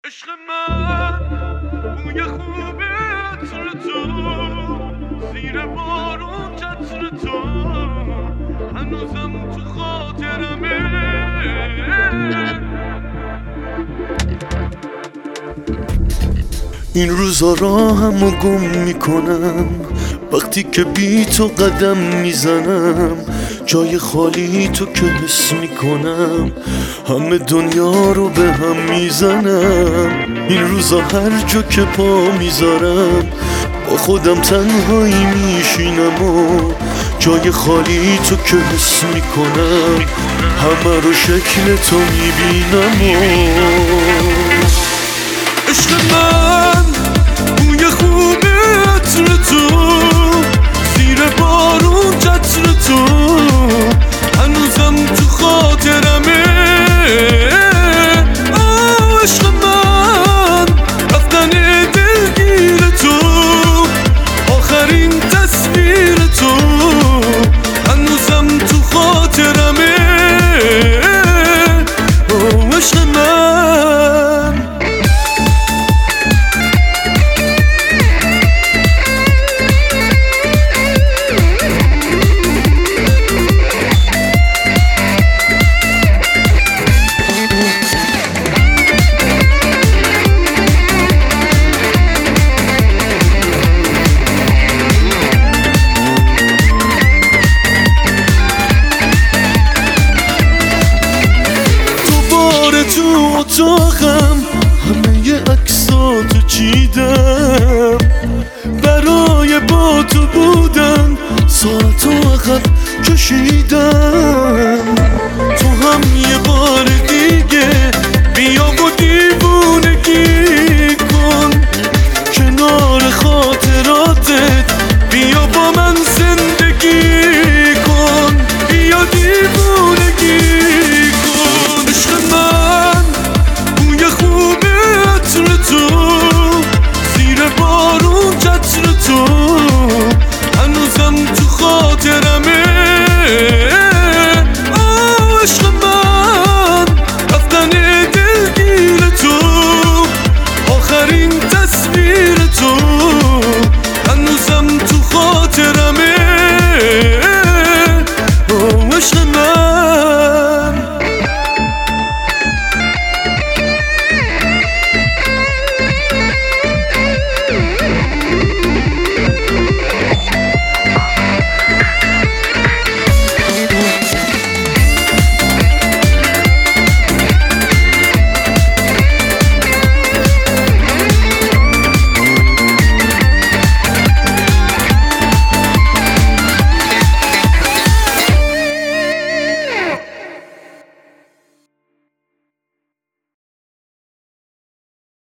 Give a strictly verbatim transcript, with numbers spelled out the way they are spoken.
عشق من بوی خوب عطر تو زیر بارون چتر تو هنوزم تو خاطرمه. این روزا راهمو گم میکنم وقتی که بی تو قدم میزنم، جای خالی تو که حس میکنم همه دنیا رو به هم میزنم. این روزا هر جا که پا میذارم با خودم تنهایی میشینم و جای خالی تو که حس میکنم همه رو شکل تو میبینم. و عشق من بوی خوب عطر تو زیر بارون چتر تو هنوزم تو خاطرمه. آه عشق من رفتن دلگیر تو آخرین تصویر تو هنوزم تو خاطرمه. آه عشق من تو اتاقم همه عکساتو چیدم برای با تو بودن، ساعتو عقب کشیدم.